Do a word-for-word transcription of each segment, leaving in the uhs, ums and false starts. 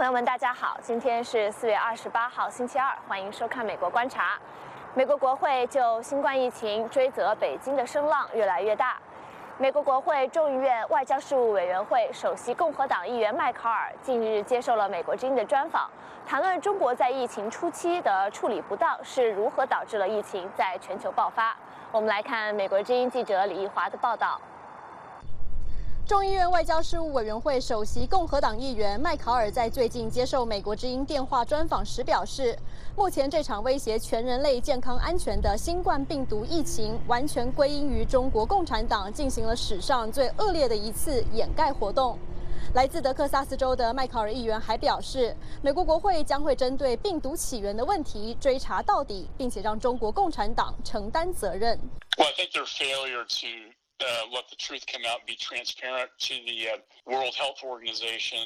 朋友们，大家好，今天是四月二十八号，星期二，欢迎收看《美国观察》。美国国会就新冠疫情追责北京的声浪越来越大。美国国会众议院外交事务委员会首席共和党议员麦考尔近日接受了美国之音的专访，谈论中国在疫情初期的处理不当是如何导致了疫情在全球爆发。我们来看美国之音记者李义华的报道。众议院外交事务委员会首席共和党议员麦考尔在最近接受美国之音电话专访时表示，目前这场威胁全人类健康安全的新冠病毒疫情，完全归因于中国共产党进行了史上最恶劣的一次掩盖活动。来自德克萨斯州的麦考尔议员还表示，美国国会将会针对病毒起源的问题追查到底，并且让中国共产党承担责任。 Well, I think their failure to Uh, let the truth come out and be transparent to the uh, World Health Organization.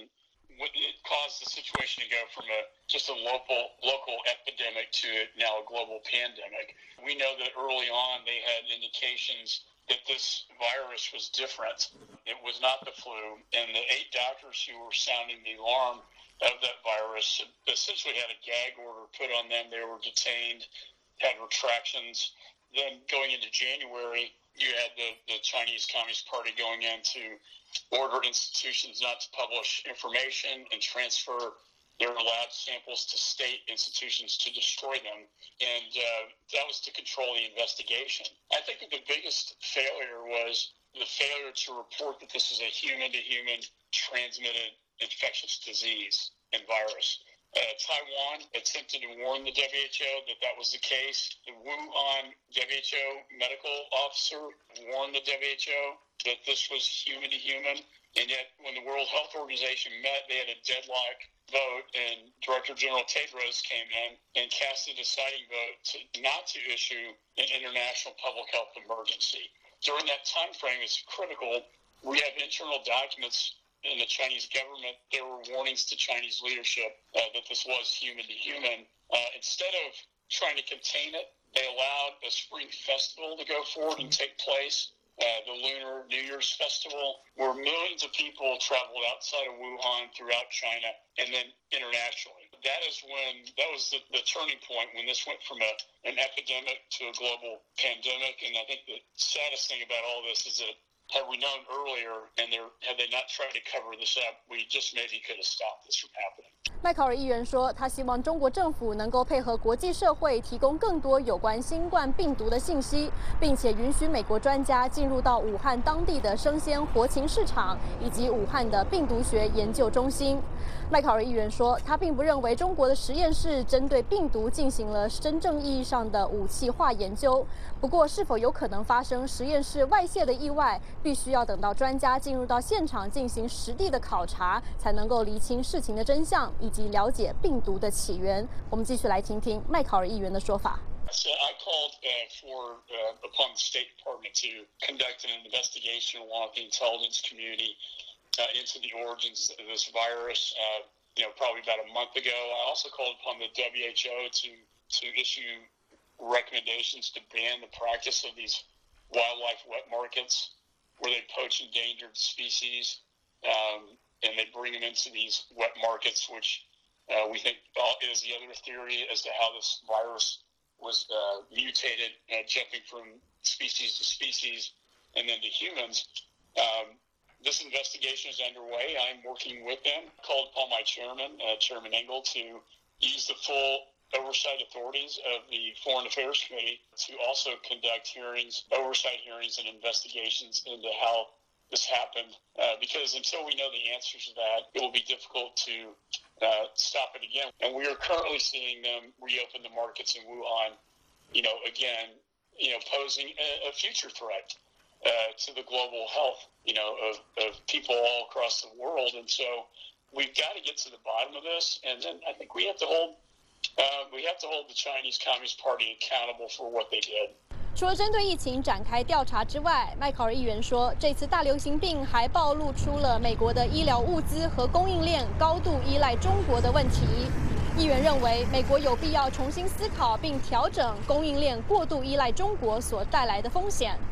It caused the situation to go from a just a local local epidemic to now a global pandemic. We know that early on they had indications that this virus was different. It was not the flu, and the eight doctors who were sounding the alarm of that virus essentially had a gag order put on them. They were detained, had retractions. Then going into January, you had the, the Chinese Communist Party going in to order institutions not to publish information and transfer their lab samples to state institutions to destroy them. And uh, that was to control the investigation. I think that the biggest failure was the failure to report that this is a human-to-human transmitted infectious disease and virus. Uh, Taiwan attempted to warn the W H O that that was the case. The Wuhan W H O medical officer warned the W H O that this was human to human. And yet, when the World Health Organization met, they had a deadlock vote, and Director General Tedros came in and cast a deciding vote to not to issue an international public health emergency. During that time frame, it's critical. We have internal documents in the Chinese government. There were warnings to Chinese leadership uh, that this was human to human. Uh, instead of trying to contain it, they allowed a spring festival to go forward and take place, uh, the Lunar New Year's Festival, where millions of people traveled outside of Wuhan throughout China and then internationally. That is when, that was the, the turning point when this went from a, an epidemic to a global pandemic. And I think the saddest thing about all this is that had we known earlier, and had they not tried to cover this up, we just maybe could have stopped this from happening. 麦考尔议员说，他希望中国政府能够配合国际社会，提供更多有关新冠病毒的信息，并且允许美国专家进入到武汉当地的生鲜活禽市场以及武汉的病毒学研究中心。麦考尔议员说，他并不认为中国的实验室针对病毒进行了真正意义上的武器化研究。不过，是否有可能发生实验室外泄的意外，必须要等到专家进入到现场进行实地的考察，才能够厘清事情的真相以及了解病毒的起源。我们继续来听听麦考尔议员的说法。 So I called uh, for uh, upon the State Department to conduct an investigation along with the intelligence community uh, into the origins of this virus. Uh, you know, probably about a month ago. I also called upon the W H O to to issue recommendations to ban the practice of these wildlife wet markets, where they poach endangered species um, and they bring them into these wet markets, which uh, we think is the other theory as to how this virus was uh, mutated, uh, jumping from species to species and then to humans. Um, this investigation is underway. I'm working with them. I called upon my chairman, uh, Chairman Engel, to use the full oversight authorities of the Foreign Affairs Committee to also conduct hearings, oversight hearings and investigations into how this happened, uh, because until we know the answers to that, it will be difficult to uh, stop it again. And we are currently seeing them reopen the markets in Wuhan, you know, again, you know, posing a, a future threat uh, to the global health, you know, of, of people all across the world. And so we've got to get to the bottom of this, and then I think we have to hold Uh, we have to hold the Chinese Communist Party accountable for what they did. 除了针对疫情展开调查之外，麦考尔议员说，这次大流行病还暴露出了美国的医疗物资和供应链高度依赖中国的问题。议员认为，美国有必要重新思考并调整供应链过度依赖中国所带来的风险。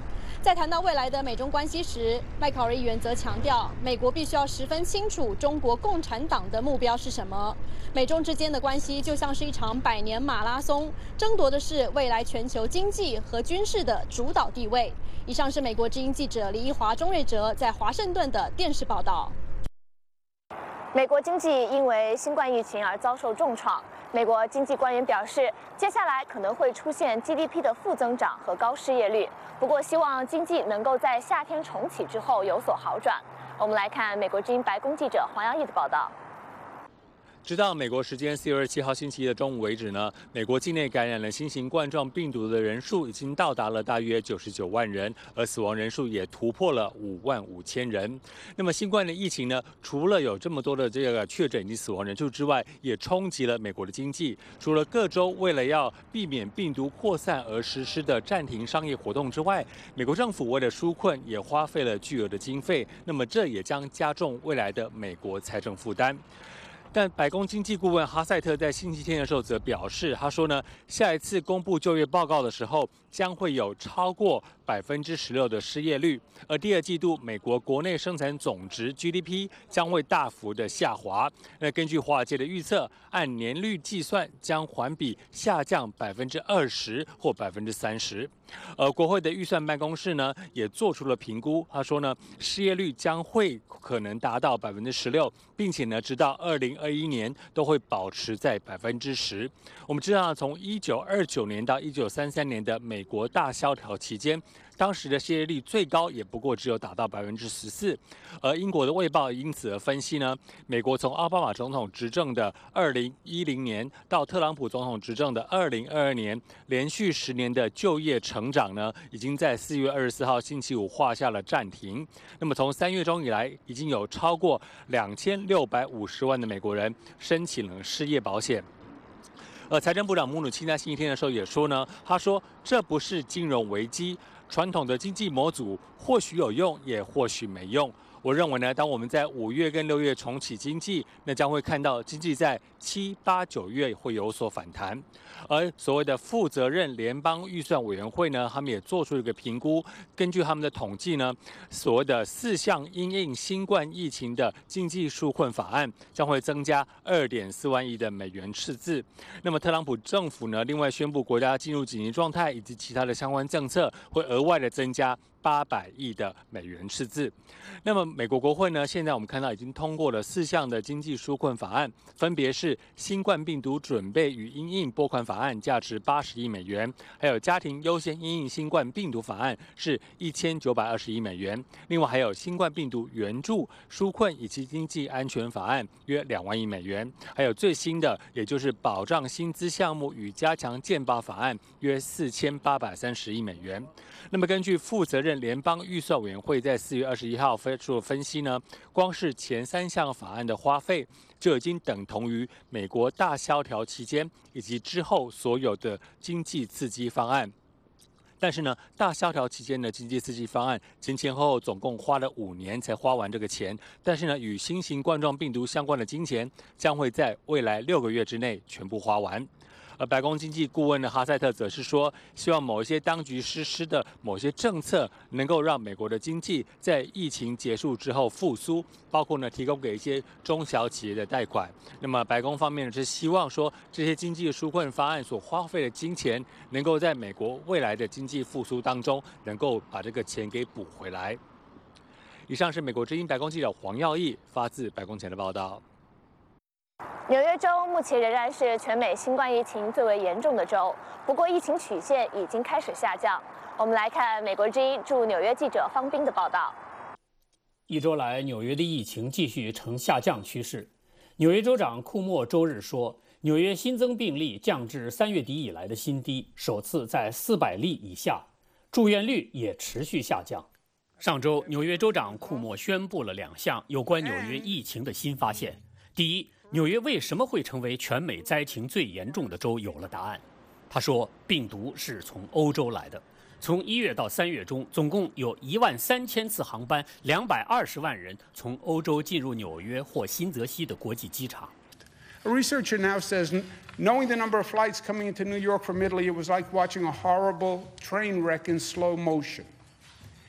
在谈到未来的美中关系时，麦考瑞议员则强调，美国必须要十分清楚中国共产党的目标是什么。美中之间的关系就像是一场百年马拉松，争夺的是未来全球经济和军事的主导地位。以上是美国之音记者李一华、钟瑞哲在华盛顿的电视报道。 美国经济因为新冠疫情而遭受重创。美国经济官员表示，接下来可能会出现 G D P 的负增长和高失业率。不过，希望经济能够在夏天重启之后有所好转。我们来看美国之音白宫记者黄耀义的报道。 直到美国时间四月二十七号星期一的中午为止呢，美国境内感染了新型冠状病毒的人数已经到达了大约九十九万人，而死亡人数也突破了五万五千人。那么新冠的疫情呢，除了有这么多的这个确诊以及死亡人数之外，也冲击了美国的经济。除了各州为了要避免病毒扩散而实施的暂停商业活动之外，美国政府为了纾困也花费了巨额的经费，那么这也将加重未来的美国财政负担。但白宫经济顾问哈塞特在星期天的时候则表示，他说呢，下一次公布就业报告的时候，将会有超过百分之十六的失业率，而第二季度美国国内生产总值 G D P 将会大幅的下滑。那根据华尔街的预测，按年率计算，将环比下降百分之二十或百分之三十。而国会的预算办公室呢，也做出了评估，他说呢，失业率将会可能达到百分之十六，并且呢，直到二零二一年都会保持在百分之十。我们知道，从一九二九年到一九三三年的美国大萧条期间，当时的失业率最高也不过只有达到百分之十四。而英国的《卫报》因此而分析呢，美国从奥巴马总统执政的二零一零年到特朗普总统执政的二零二二年，连续十年的就业成长呢，已经在四月二十四号星期五画下了暂停。那么从三月中以来，已经有超过两千六百五十万的美国人申请了失业保险。而财政部长姆努钦在星期天的时候也说呢，他说这不是金融危机，传统的经济模组或许有用，也或许没用。我认为呢，当我们在五月跟六月重启经济，那将会看到经济在七八九月会有所反弹。而所谓的负责任联邦预算委员会呢，他们也做出一个评估，根据他们的统计呢，所谓的四项因应新冠疫情的经济纾困法案将会增加二点四万亿的美元赤字。那么特朗普政府呢，另外宣布国家进入紧急状态以及其他的相关政策，会额外的增加八百亿的美元赤字。那么美国国会呢，现在我们看到已经通过了四项的经济纾困法案，分别是新冠病毒准备与因应拨款法案，价值八十亿美元，还有家庭优先因应新冠病毒法案是一千九百二十亿美元，另外还有新冠病毒援助纾困以及经济安全法案约两万亿美元，还有最新的也就是保障薪资项目与加强健保法案约四千八百三十亿美元。那么根据负责任联邦预算委员会在四月二十一号发出的分析呢，光是前三项法案的花费就已经等同于美国大萧条期间以及之后所有的经济刺激方案。但是呢，大萧条期间的经济刺激方案前前后后总共花了五年才花完这个钱，但是呢，与新型冠状病毒相关的金钱将会在未来六个月之内全部花完。而白宫经济顾问的哈塞特则是说，希望某一些当局实施的某些政策能够让美国的经济在疫情结束之后复苏，包括呢提供给一些中小企业的贷款。那么白宫方面呢是希望说，这些经济纾困方案所花费的金钱，能够在美国未来的经济复苏当中，能够把这个钱给补回来。以上是美国之音白宫记者黄耀义发自白宫前的报道。 纽约州目前仍然是全美新冠疫情最为严重的州，不过疫情曲线已经开始下降。我们来看美国之音驻纽约记者方斌的报道。 一周来，纽约的疫情继续呈下降趋势。纽约州长库莫周日说，纽约新增病例降至三月底以来的新低，首次在四百例以下，住院率也持续下降。上周，纽约州长库莫宣布了两项有关纽约疫情的新发现。第一，纽约为什么会成为全美灾情最严重的州有了答案。他说，病毒是从欧洲来的。从一月到三月中，总共有一万三千次航班，两百二十万人从欧洲进入纽约或新泽西的国际机场。 A researcher now says, knowing the number of flights coming into New York from Italy, it was like watching a horrible train wreck in slow motion.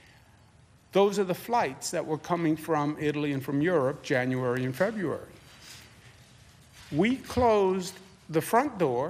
Those are the flights that were coming from Italy and from Europe, January and February. We closed the front door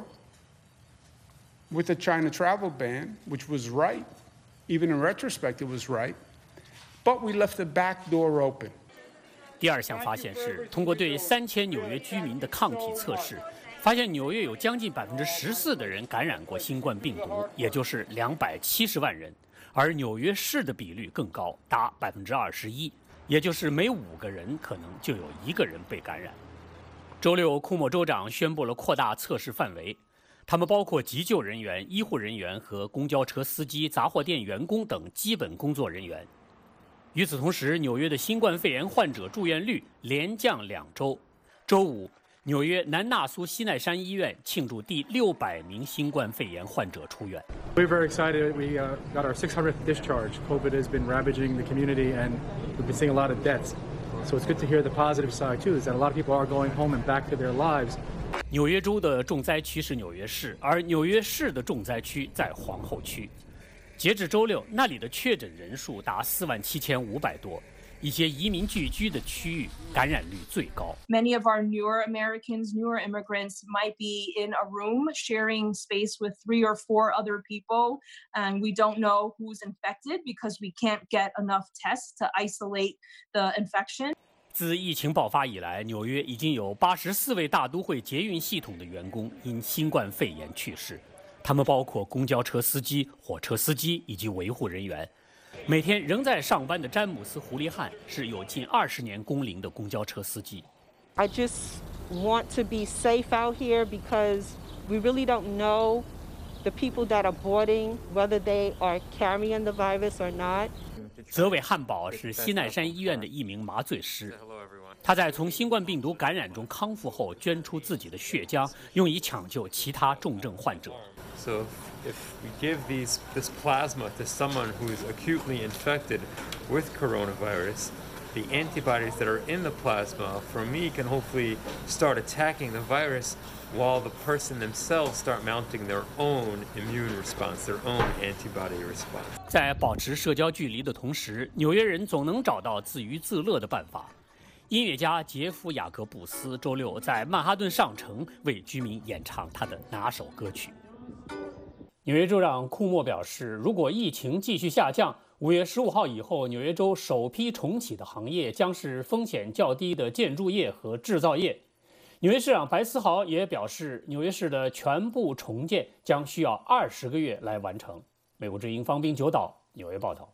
with the China travel ban, which was right. Even in retrospect, it was right. But we left the back door open. 第二项发现是，通过对三千纽约居民的抗体测试，发现纽约有将近百分之十四的人感染过新冠病毒，也就是两百七十万人。而纽约市的比率更高，达百分之二十一，也就是每五个人可能就有一个人被感染。周六，库莫州长宣布了扩大测试范围，他们包括急救人员、医护人员和公交车司机、杂货店员工等基本工作人员。与此同时，纽约的新冠肺炎患者住院率连降两周。周五，纽约南纳苏西奈山医院庆祝第六百名新冠肺炎患者出院。 We're very excited. We uh, got our six hundredth discharge. COVID has been ravaging the community, and we've been seeing a lot of deaths. So it's good to hear the positive side too, is that a lot of people are going home and back to their lives. 纽约州的重灾区是纽约市，而纽约市的重灾区在皇后区。截至周六，那里的确诊人数达四万七千五百多。一些移民聚居的区域感染率最高。 Many of our newer Americans, newer immigrants might be in a room sharing space with three or four other people, and we don't know who's infected because we can't get enough tests to isolate the infection. 自疫情爆发以来，纽约已经有八十四位大都会捷运系统的员工因新冠肺炎去世，他们包括公交车司机、火车司机以及维护人员。每天仍在上班的詹姆斯·胡利汉是有近二十年工龄的公交车司机。 I just want to be safe out here because we really don't know the people that are boarding whether they are carrying the virus or not. 泽韦·汉堡是西奈山医院的一名麻醉师，他在从新冠病毒感染中康复后，捐出自己的血浆，用以抢救其他重症患者。 So if we give these, this plasma to someone who is acutely infected with coronavirus, the antibodies that are in the plasma from me can hopefully start attacking the virus while the person themselves start mounting their own immune response, their own antibody response. 在保持社交距离的同时，纽约人总能找到自娱自乐的办法。音乐家杰夫·雅各布斯周六在曼哈顿上城为居民演唱他的拿手歌曲。纽约州长库莫表示，如果疫情继续下降，五月十五号以后，纽约州首批重启的行业将是风险较低的建筑业和制造业。纽约市长白思豪也表示，纽约市的全部重建将需要二十个月来完成。美国之音方斌九岛纽约报道。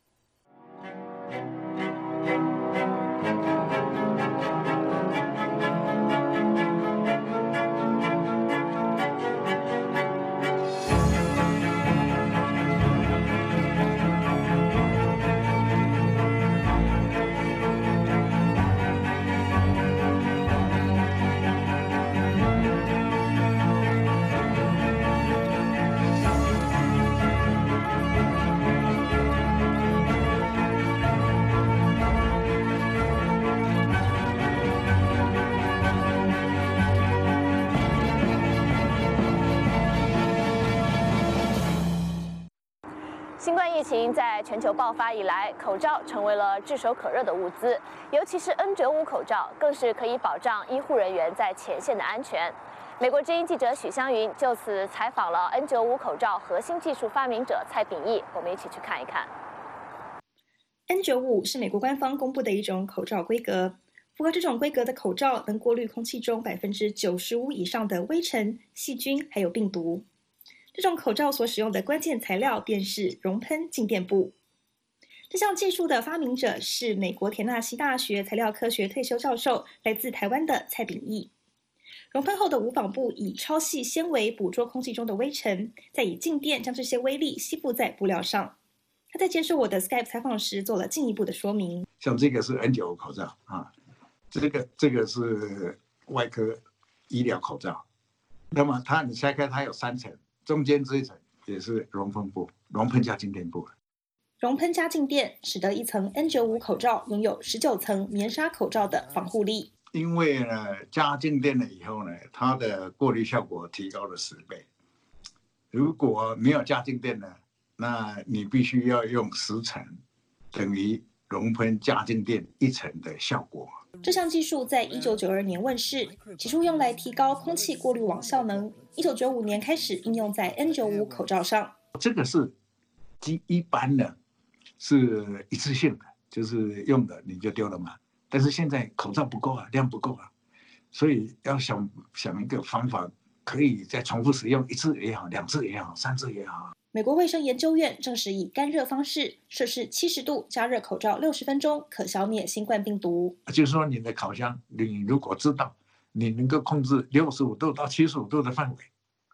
新冠疫情在全球爆发以来，口罩成为了炙手可热的物资，尤其是 N 九十五 口罩，更是可以保障医护人员在前线的安全。美国之音记者许湘云就此采访了 N 九十五 口罩核心技术发明者蔡秉义，我们一起去看一看。 N 九十五 是美国官方公布的一种口罩规格，符合这种规格的口罩能过滤空气中 百分之九十五 以上的微尘、细菌还有病毒。这种口罩所使用的关键材料便是熔喷静电布。这项技术的发明者是美国田纳西大学材料科学退休教授，来自台湾的蔡秉义。熔喷后的无纺布以超细纤维捕捉空气中的微尘，再以静电将这些微粒吸附在布料上。他在接受我的 Skype 采访时做了进一步的说明。 像这个是 N 九十五 口罩啊，这个这个是外科医疗口罩。那么它你拆开，它有三层。中间这一层也是熔喷布，熔喷加静电布。 熔喷加静电使得一层 N 九十五 口罩拥有十九层棉纱口罩的防护力。 因为呢，加静电了以后呢，它的过滤效果提高了十倍。如果没有加静电呢，那你必须要用十层， 等于熔喷加静电一层的效果。 这项技术在一九九二年问世，起初用来提高空气过滤网效能。一九九五年开始应用在 N 九十五 口罩上。 这个是一般的，是一次性的，就是用的你就丢了嘛。但是现在口罩不够啊，量不够啊，所以要想想一个方法，可以再重复使用一次也好，两次也好，三次也好。 美国卫生研究院证实，以干热方式摄氏七十度加热口罩六十分钟，可消灭新冠病毒。 就是说，你的烤箱，你如果知道你能够控制六十五度到七十五度的范围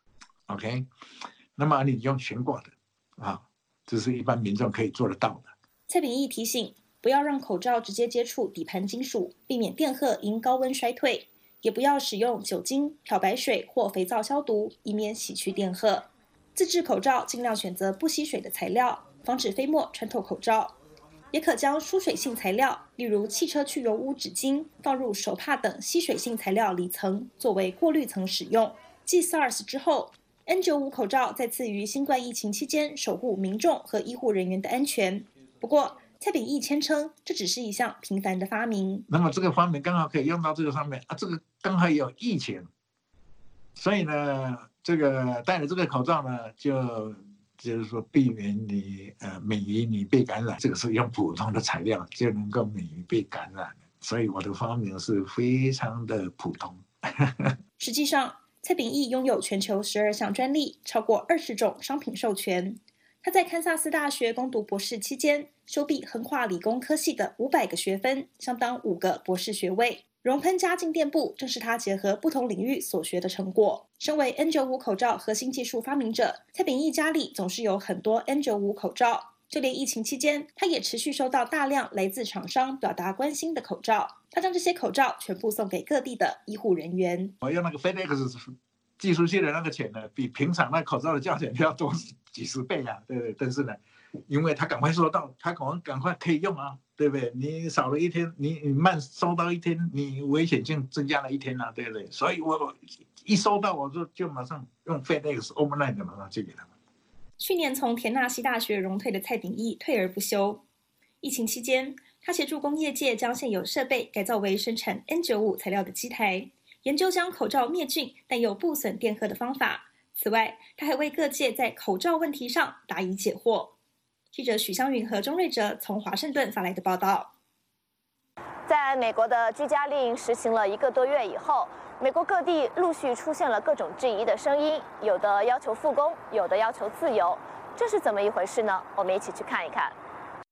，OK， 那么你用悬挂的啊，这是一般民众可以做得到的。 蔡秉义提醒，不要让口罩直接接触底盘金属，避免电荷因高温衰退；也不要使用酒精、漂白水或肥皂消毒，以免洗去电荷。自制口罩尽量选择不吸水的材料，防止飞沫穿透口罩。也可将疏水性材料，例如汽车去油污纸巾，放入手帕等吸水性材料里层，作为过滤层使用。继 SARS 之后 ，N 九十五 口罩再次于新冠疫情期间守护民众和医护人员的安全。不过，蔡秉义谦称，这只是一项平凡的发明。 那么这个发明刚好可以用到这个上面啊，这个刚好有疫情，所以呢，这个戴了这个口罩呢，就就是说避免你呃免于你被感染。这个是用普通的材料就能够免于被感染，所以我的发明是非常的普通。 实际上，蔡秉义拥有全球十二项专利，超过二十种商品授权。他在堪萨斯大学攻读博士期间，修毕横跨理工科系的五百个学分，相当五个博士学位。熔喷加静电布正是他结合不同领域所学的成果。身为 N 九十五 口罩核心技术发明者，蔡秉义家里总是有很多 N 九十五 口罩，就连疫情期间，他也持续收到大量来自厂商表达关心的口罩。他将这些口罩全部送给各地的医护人员。 我用那个 FedEx 寄出去的那个钱呢，比平常那口罩的价钱要多几十倍啊，对不对？但是呢，因为他赶快收到，他赶快赶快可以用啊，对不对？你少了一天，你你慢收到一天，你危险性增加了一天啊，对不对？所以我一收到我就就马上用 FedEx overnight 马上寄给他们。 去年从田纳西大学荣退的蔡秉义退而不休。疫情期间，他协助工业界将现有设备改造为生产 N 九十五 材料的机台，研究将口罩灭菌但又不损电荷的方法。此外，他还为各界在口罩问题上答疑解惑。记者许湘云和钟瑞哲从华盛顿发来的报道。 在美国的居家令实行了一个多月以后，美国各地陆续出现了各种质疑的声音，有的要求复工，有的要求自由，这是怎么一回事呢？我们一起去看一看。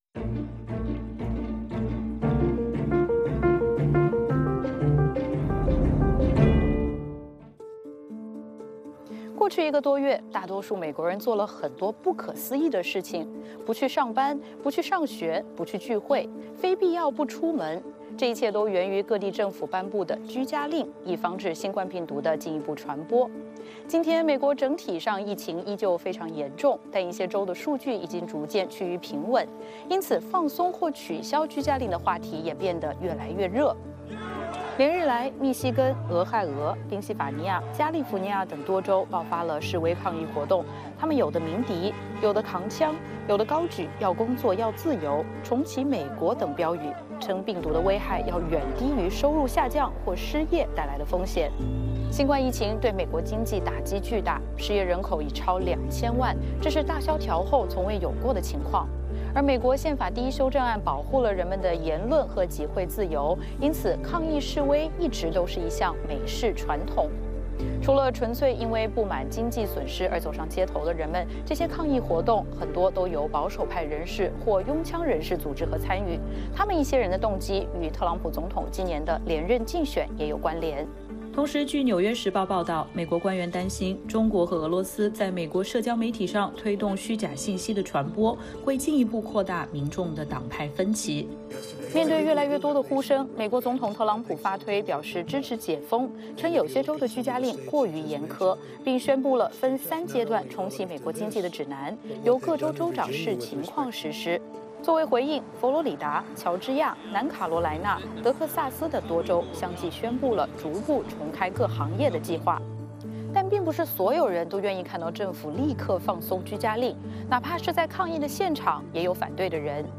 过去一个多月，大多数美国人做了很多不可思议的事情：不去上班，不去上学，不去聚会，非必要不出门。这一切都源于各地政府颁布的居家令，以防止新冠病毒的进一步传播。今天，美国整体上疫情依旧非常严重，但一些州的数据已经逐渐趋于平稳，因此放松或取消居家令的话题也变得越来越热。连日来，密西根、俄亥俄、宾夕法尼亚、加利福尼亚等多州爆发了示威抗议活动。他们有的鸣笛，有的扛枪，有的高举“要工作，要自由，重启美国”等标语，称病毒的危害要远低于收入下降或失业带来的风险。新冠疫情对美国经济打击巨大，失业人口已超两千万，这是大萧条后从未有过的情况。而美国宪法第一修正案保护了人们的言论和集会自由，因此抗议示威一直都是一项美式传统。除了纯粹因为不满经济损失而走上街头的人们，这些抗议活动很多都由保守派人士或拥枪人士组织和参与。他们一些人的动机与特朗普总统今年的连任竞选也有关联。 同时，据《纽约时报》报道，美国官员担心中国和俄罗斯在美国社交媒体上推动虚假信息的传播，会进一步扩大民众的党派分歧。 面对越来越多的呼声，美国总统特朗普发推表示支持解封，称有些州的居家令过于严苛，并宣布了分三阶段重启美国经济的指南，由各州州长视情况实施。作为回应，佛罗里达、乔治亚、南卡罗来纳、德克萨斯的多州相继宣布了逐步重开各行业的计划。但并不是所有人都愿意看到政府立刻放松居家令，哪怕是在抗议的现场，也有反对的人。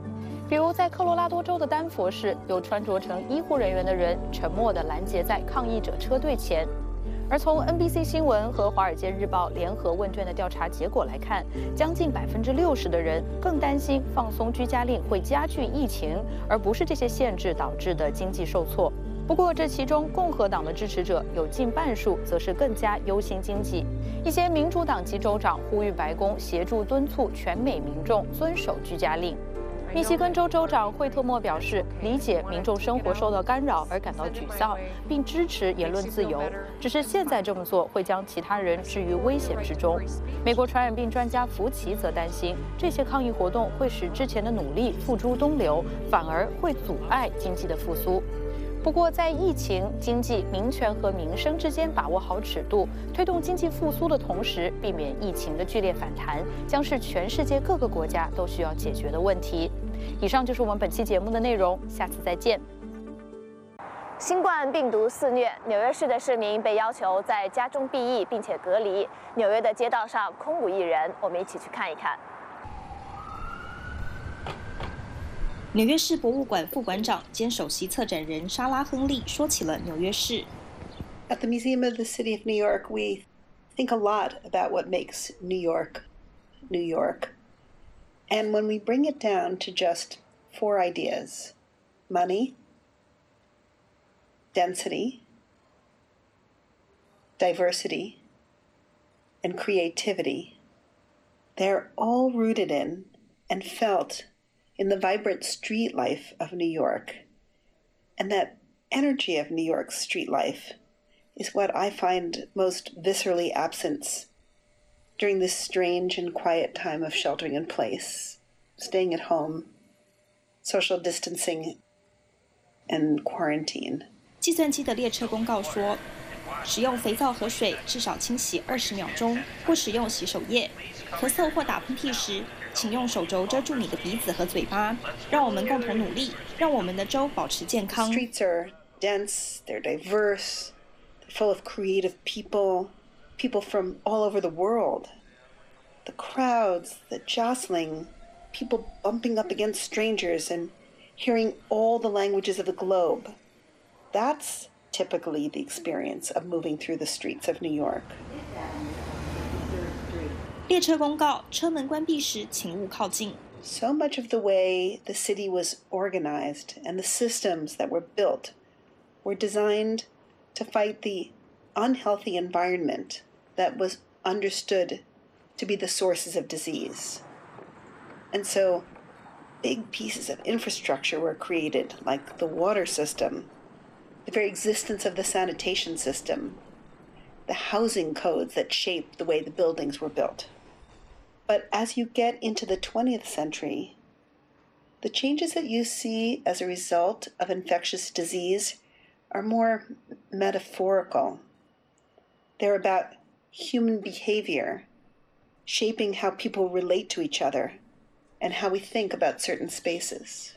比如在科罗拉多州的丹佛市，有穿着成医护人员的人沉默地拦截在抗议者车队前。而从 N B C 新闻和《华尔街日报》联合问卷的调查结果来看，将近百分之六十的人更担心放松居家令会加剧疫情，而不是这些限制导致的经济受挫。不过，这其中共和党的支持者有近半数则是更加忧心经济。一些民主党籍州长呼吁白宫协助敦促全美民众遵守居家令。密西根州州长惠特莫表示，理解民众生活受到干扰而感到沮丧，并支持言论自由。只是现在这么做会将其他人置于危险之中。美国传染病专家福奇则担心，这些抗议活动会使之前的努力付诸东流，反而会阻碍经济的复苏。不过，在疫情、经济、民权和民生之间把握好尺度，推动经济复苏的同时，避免疫情的剧烈反弹，将是全世界各个国家都需要解决的问题。以上就是我们本期节目的内容，下次再见。 新冠病毒肆虐，纽约市的市民被要求在家中避疫并且隔离。纽约的街道上空无一人，我们一起去看一看。 纽约市博物馆副馆长兼首席策展人莎拉·亨利说起了纽约市。 At the Museum of the City of New York, we think a lot about what makes New York, New York. And when we bring it down to just four ideas, money, density, diversity, and creativity, they're all rooted in and felt in the vibrant street life of New York. And that energy of New York's street life is what I find most viscerally absent during this strange and quiet time of sheltering in place, staying at home, social distancing, and quarantine. 计算机的列车公告说，使用肥皂和水至少清洗二十秒钟，或使用洗手液。咳嗽或打喷嚏时，请用手肘遮住你的鼻子和嘴巴。让我们共同努力，让我们的州保持健康。 Streets are dense, they're diverse, they're full of creative people, people from all over the world. The crowds, the jostling, people bumping up against strangers and hearing all the languages of the globe. That's typically the experience of moving through the streets of New York. 列车公告：车门关闭时，请勿靠近。 So much of the way the city was organized and the systems that were built were designed to fight the unhealthy environment that was understood to be the sources of disease. And so big pieces of infrastructure were created, like the water system, the very existence of the sanitation system, the housing codes that shaped the way the buildings were built. But as you get into the twentieth century, the changes that you see as a result of infectious disease are more metaphorical. They're about human behavior, shaping how people relate to each other and how we think about certain spaces.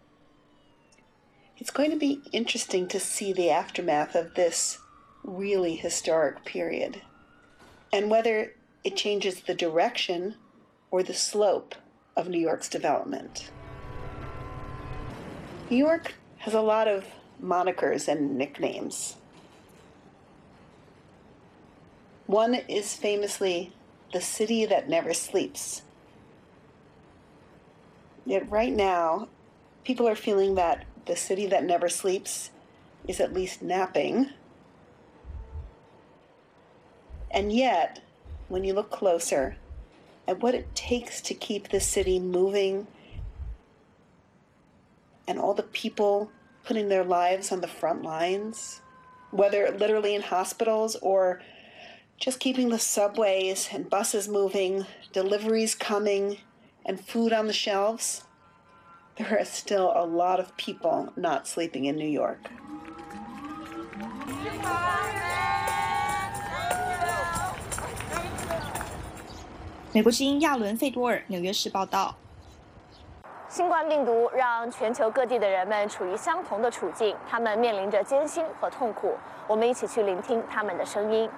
It's going to be interesting to see the aftermath of this really historic period, and whether it changes the direction or the slope of New York's development. New York has a lot of monikers and nicknames. One is famously the city that never sleeps. Yet right now, people are feeling that the city that never sleeps is at least napping. And yet, when you look closer at what it takes to keep the city moving and all the people putting their lives on the front lines, whether literally in hospitals or just keeping the subways and buses moving, deliveries coming, and food on the shelves, there are still a lot of people not sleeping in New York. 美国之音亚伦·费多尔，纽约市报道。 新冠病毒让全球各地的人们处于相同的处境，他们面临着艰辛和痛苦。我们一起去聆听他们的声音。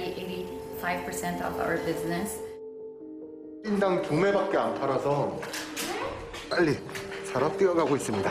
already eighty-five percent of our business. 인당 두 매밖에 안 팔아서 빨리 사러 뛰어가고 있습니다.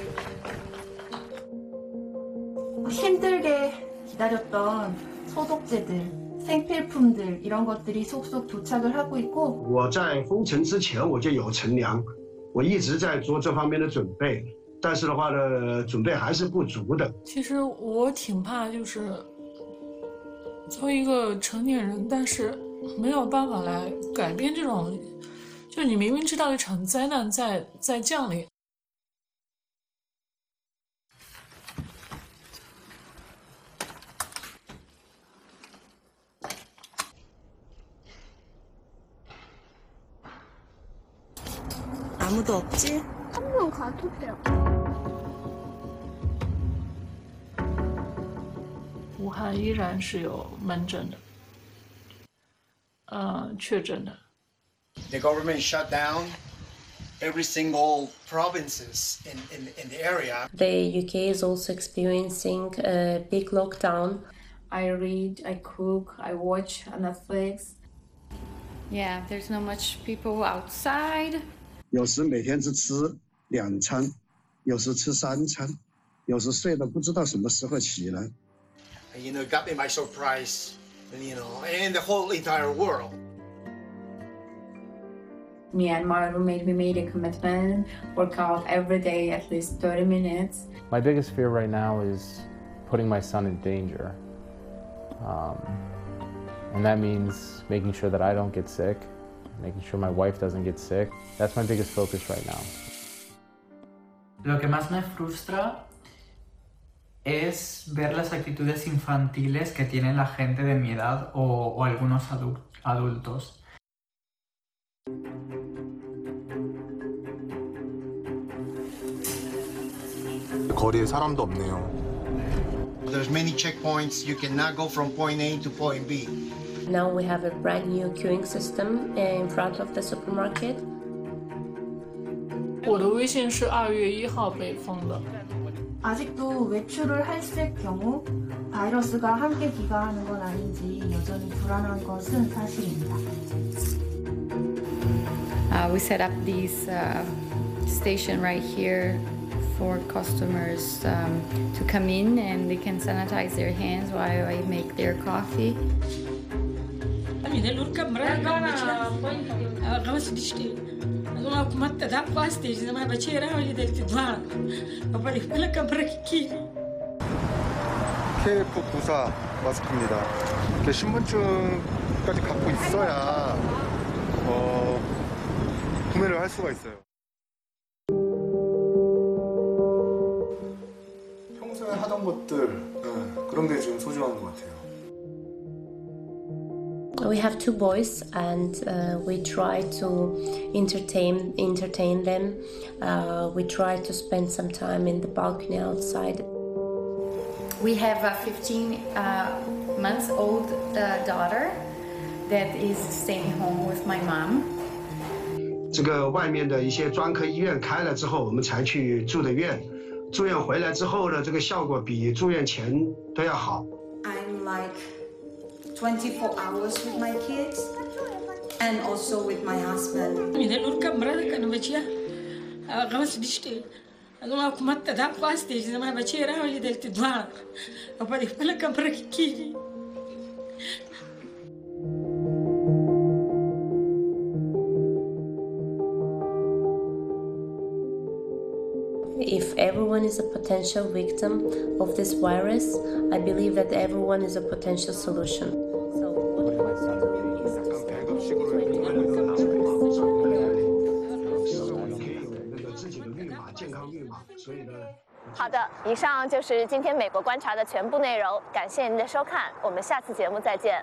힘들게 기다렸던 소독제들, 생필품들 이런 것들이 속속 도착을 하고 있고. 我在封城之前我就有乘凉，我一直在做这方面的准备，但是的话呢，准备还是不足的。 其实我挺怕，就是作为一个成年人，但是没有办法来改变这种，就是你明明知道一场灾难在在降临。 아무도 없지? 한 명 가투표요. 武汉依然是有门诊的，呃，确诊的。 The government shut down every single provinces in, in, in the area. The U K is also experiencing a big lockdown. I read, I cook, I watch Netflix. Yeah, there's not much people outside. 有时每天只吃两餐，有时吃三餐，有时睡得不知道什么时候起来。 And, you know, it got me by surprise, and, you know, and the whole entire world. Me and my roommate, we made a commitment, work out every day at least thirty minutes. My biggest fear right now is putting my son in danger. Um, and that means making sure that I don't get sick, making sure my wife doesn't get sick. That's my biggest focus right now. Lo que más me frustra es ver las actitudes infantiles que tienen la gente de mi edad o, o algunos adu adultos. 거리에 사람도 없네요. There's many checkpoints. You cannot go from point A to point B. Now we have a brand new queuing system in front of the supermarket. 我的微信是二月一号被封的。 아직도 외출을 했을 경우 바이러스가 함께 기가하는 건 아닌지 여전히 불안한 것은 사실입니다. Uh, we set up this uh, station right here for customers um, to come in and they can sanitize their hands while I make their coffee. 케이에프 구십사 마스크입니다. 이렇게 신분증까지 갖고 있어야 어, 구매를 할 수가 있어요. 평소에 하던 것들 네, 그런 게 지금 소중한 것 같아요. We have two boys, and uh, we try to entertain entertain them. Uh, we try to spend some time in the balcony outside. We have a fifteen uh, months old uh, daughter that is staying home with my mom. 这个外面的一些专科医院开了之后，我们才去住的院。住院回来之后呢，这个效果比住院前都要好。 I'm like twenty-four hours with my kids and also with my husband. If everyone is a potential victim of this virus, I believe that everyone is a potential solution. So, 好的，以上就是今天美国观察的全部内容，感谢您的收看，我们下次节目再见。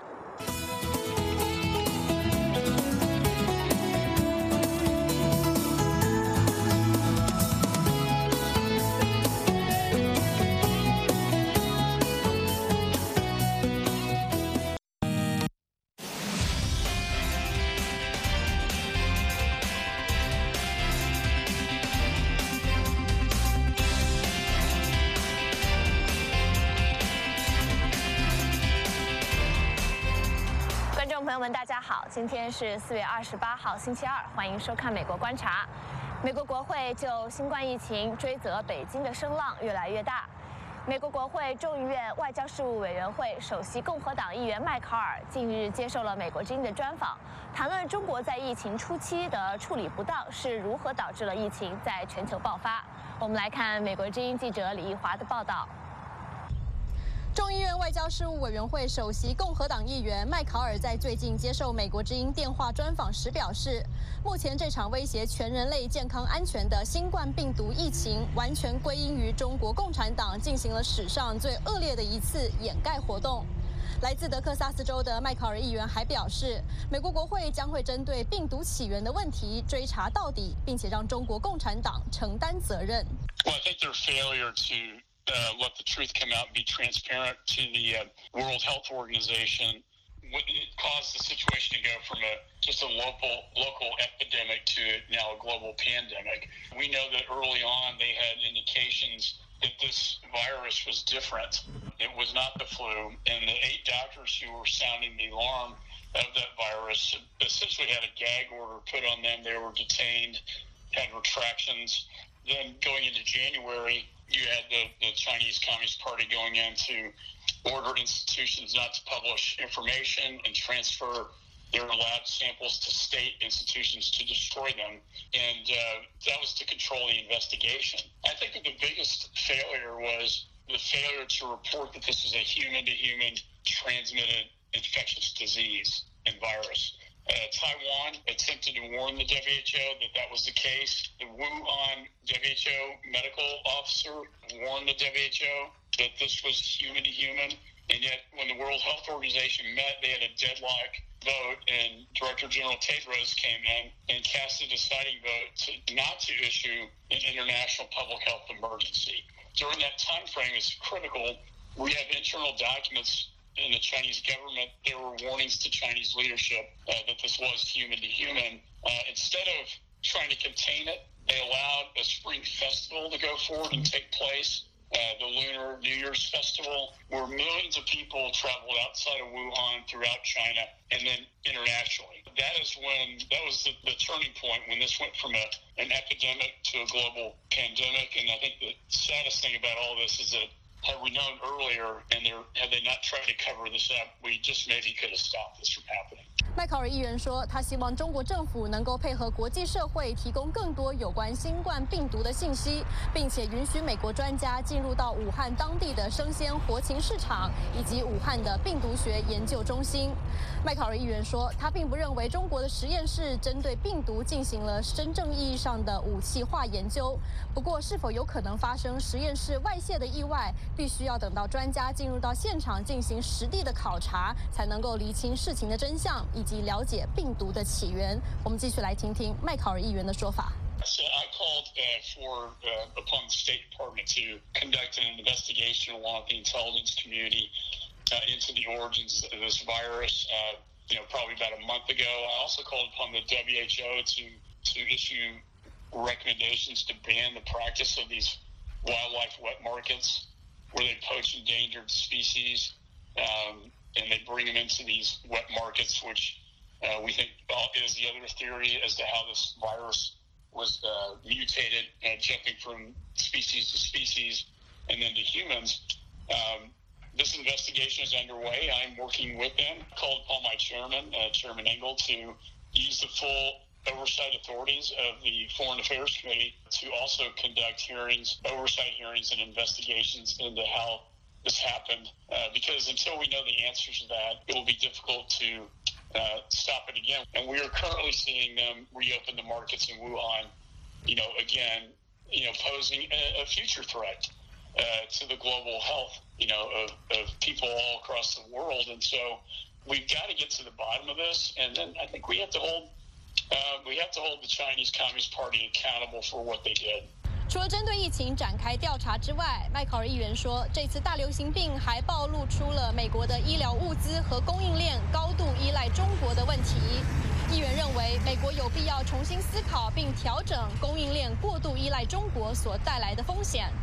众朋友们，大家好，今天是四月二十八号，星期二，欢迎收看《美国观察》。美国国会就新冠疫情追责北京的声浪越来越大。美国国会众议院外交事务委员会首席共和党议员麦考尔近日接受了美国之音的专访，谈论中国在疫情初期的处理不当是如何导致了疫情在全球爆发。我们来看美国之音记者李义华的报道。众议院外交事务委员会首席共和党议员麦考尔在最近接受美国之音电话专访时表示，目前这场威胁全人类健康安全的新冠病毒疫情，完全归因于中国共产党进行了史上最恶劣的一次掩盖活动。来自德克萨斯州的麦考尔议员还表示，美国国会将会针对病毒起源的问题追查到底，并且让中国共产党承担责任。 Well, I think their failure to Uh, let the truth come out and be transparent to the uh, World Health Organization. It caused the situation to go from a just a local local epidemic to now a global pandemic. We know that early on they had indications that this virus was different. It was not the flu, and the eight doctors who were sounding the alarm of that virus essentially had a gag order put on them. They were detained, had retractions. Then going into January, you had the, the Chinese Communist Party going in to order institutions not to publish information and transfer their lab samples to state institutions to destroy them. And uh, that was to control the investigation. I think that the biggest failure was the failure to report that this is a human-to-human transmitted infectious disease and virus. Uh, Taiwan attempted to warn the W H O that that was the case. The Wuhan W H O medical officer warned the W H O that this was human to human. And yet, when the World Health Organization met, they had a deadlock vote, and Director General Tedros came in and cast a deciding vote to not to issue an international public health emergency. During that time frame is critical. We have internal documents in the Chinese government. There were warnings to Chinese leadership uh, that this was human to human. Uh, instead of trying to contain it, they allowed a spring festival to go forward and take place, uh, the Lunar New Year's Festival, where millions of people traveled outside of Wuhan throughout China and then internationally. That is when, that was the, the turning point when this went from a, an epidemic to a global pandemic. And I think the saddest thing about all this is that had we known earlier, and there, had they not tried to cover this up, we just maybe could have stopped this from happening. 麦考尔议员说，他希望中国政府能够配合国际社会，提供更多有关新冠病毒的信息，并且允许美国专家进入到武汉当地的生鲜活禽市场以及武汉的病毒学研究中心。麦考尔议员说，他并不认为中国的实验室针对病毒进行了真正意义上的武器化研究。不过，是否有可能发生实验室外泄的意外，必须要等到专家进入到现场进行实地的考察，才能够厘清事情的真相以及了解病毒的起源。我们继续来听听麦考尔议员的说法。 So I called uh, for uh, upon the State Department to conduct an investigation along with the intelligence community uh, into the origins of this virus. Uh, you know, probably about a month ago. I also called upon the W H O to to issue recommendations to ban the practice of these wildlife wet markets, where they poach endangered species um, and they bring them into these wet markets, which uh, we think is the other theory as to how this virus was uh, mutated, uh, jumping from species to species and then to humans. Um, this investigation is underway. I'm working with them. I called upon my chairman, uh, Chairman Engel, to use the full oversight authorities of the Foreign Affairs Committee to also conduct hearings, oversight hearings and investigations into how this happened. Uh, because until we know the answers to that, it will be difficult to uh, stop it again. And we are currently seeing them reopen the markets in Wuhan, you know, again, you know, posing a, a future threat uh, to the global health, you know, of, of people all across the world. And so we've got to get to the bottom of this. And then I think we have to hold Uh, we have to hold the Chinese Communist Party accountable for what they did. 除了针对疫情展开调查之外，麦考尔议员说，这次大流行病还暴露出了美国的医疗物资和供应链高度依赖中国的问题。议员认为，美国有必要重新思考并调整供应链过度依赖中国所带来的风险。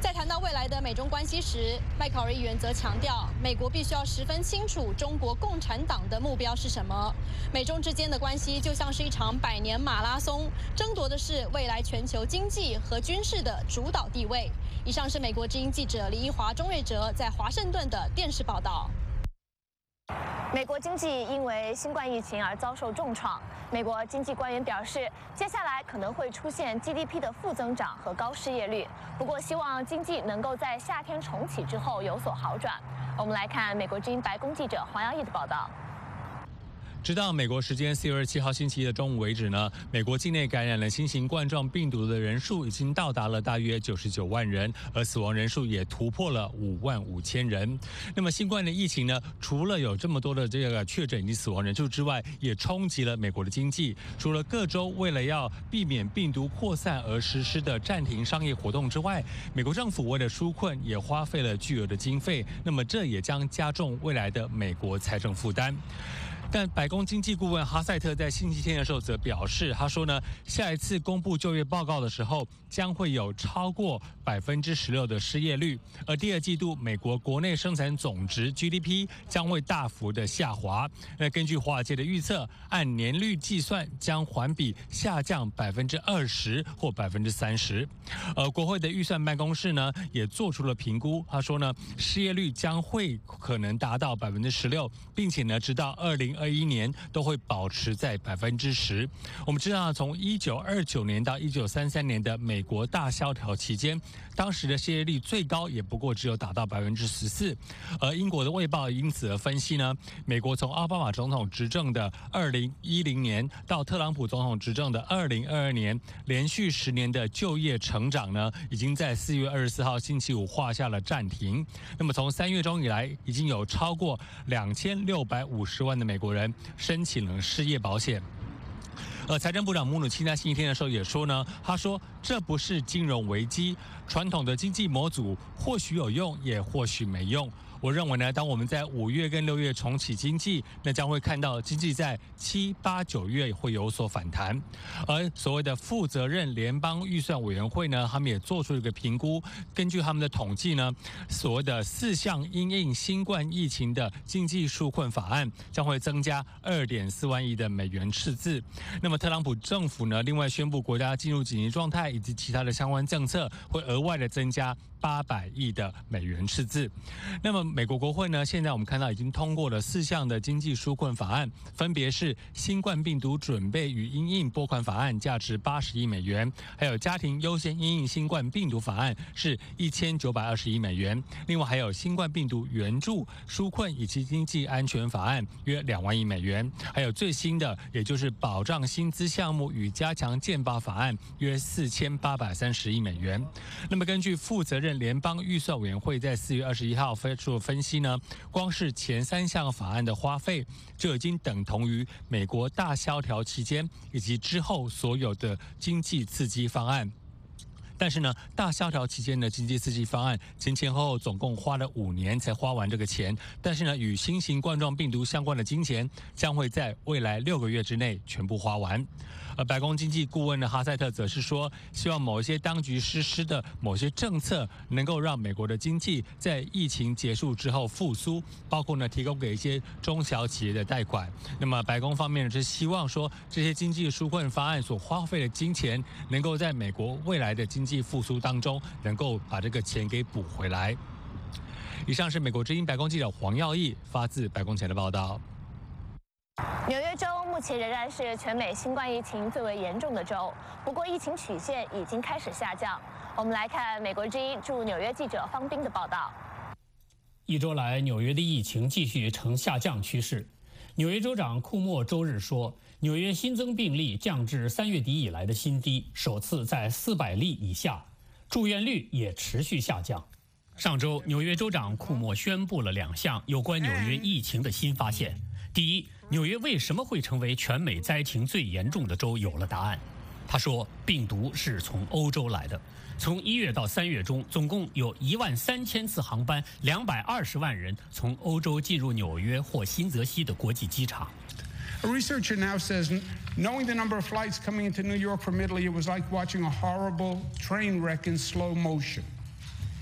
在谈到未来的美中关系时，麦考瑞议员则强调，美国必须要十分清楚中国共产党的目标是什么。美中之间的关系就像是一场百年马拉松，争夺的是未来全球经济和军事的主导地位。以上是美国之音记者李一华、钟瑞哲在华盛顿的电视报道。 美国经济因为新冠疫情而遭受重创。美国经济官员表示，接下来可能会出现 G D P 的负增长和高失业率。不过，希望经济能够在夏天重启之后有所好转。我们来看美国之音白宫记者黄耀义的报道。 直到美国时间四月二十七号星期一的中午为止呢，美国境内感染了新型冠状病毒的人数已经到达了大约九十九万人，而死亡人数也突破了五万五千人。那么新冠的疫情呢，除了有这么多的这个确诊以及死亡人数之外，也冲击了美国的经济。除了各州为了要避免病毒扩散而实施的暂停商业活动之外，美国政府为了纾困也花费了巨额的经费，那么这也将加重未来的美国财政负担。但白宫经济顾问哈塞特在星期天的时候则表示，他说呢，下一次公布就业报告的时候，将会有超过百分之十六的失业率，而第二季度美国国内生产总值 G D P 将会大幅的下滑。那根据华尔街的预测，按年率计算将环比下降百分之二十或百分之三十。而国会的预算办公室呢，也做出了评估，他说呢，失业率将会可能达到百分之十六，并且呢，直到二零二一年都会保持在百分之十。我们知道，从一九二九年到一九三三年的美国大萧条期间，当时的失业率最高也不过只有达到百分之十四。而英国的《卫报》因此而分析呢，美国从奥巴马总统执政的二零一零年到特朗普总统执政的二零二二年，连续十年的就业成长呢，已经在四月二十四号星期五画下了暂停。那么从三月中以来，已经有超过两千六百五十万的美国人申请了失业保险。而财政部长姆努钦在星期天的时候也说呢，他说这不是金融危机，传统的经济模组或许有用，也或许没用。我认为呢，当我们在五月跟六月重启经济，那将会看到经济在七八九月会有所反弹。而所谓的负责任联邦预算委员会呢，他们也做出了一个评估，根据他们的统计呢，所谓的四项因应新冠疫情的经济纾困法案将会增加二点四万亿的美元赤字。那么特朗普政府呢，另外宣布国家进入紧急状态以及其他的相关政策，会额外的增加八百亿的美元赤字。那么美国国会呢，现在我们看到已经通过了四项的经济纾困法案，分别是新冠病毒准备与因应拨款法案，价值八十亿美元；还有家庭优先因应新冠病毒法案，是一千九百二十亿美元。另外还有新冠病毒援助、纾困以及经济安全法案，约两万亿美元。还有最新的，也就是保障薪资项目与加强健保法案，约四千八百三十亿美元。那么根据负责任联邦预算委员会在四月二十一号发出分析呢，光是前三项法案的花费就已经等同于美国大萧条期间以及之后所有的经济刺激方案。但是呢，大萧条期间的经济刺激方案前前后后总共花了五年才花完这个钱，但是呢，与新型冠状病毒相关的金钱将会在未来六个月之内全部花完。而白宫经济顾问的哈塞特则是说，希望某一些当局实施的某些政策能够让美国的经济在疫情结束之后复苏，包括呢提供给一些中小企业的贷款。那么白宫方面呢是希望说，这些经济纾困方案所花费的金钱能够在美国未来的经济复苏当中能够把这个钱给补回来。以上是美国之音白宫记者黄耀义发自白宫前的报道。 纽约州目前仍然是全美新冠疫情最为严重的州，不过疫情曲线已经开始下降。我们来看美国之音驻纽约记者方斌的报道。 一周来，纽约的疫情继续呈下降趋势。纽约州长库莫周日说，纽约新增病例降至三月底以来的新低，首次在四百例以下，住院率也持续下降。上周，纽约州长库莫宣布了两项有关纽约疫情的新发现。第一，纽约为什么会成为全美灾情最严重的州有了答案。他说，病毒是从欧洲来的。从一月到三月中，总共有一万三千次航班，两百二十万人从欧洲进入纽约或新泽西的国际机场。 A researcher now says, knowing the number of flights coming into New York from Italy, it was like watching a horrible train wreck in slow motion.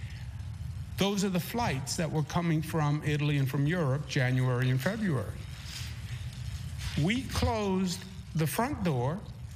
Those are the flights that were coming from Italy and from Europe, January and February. We closed the front door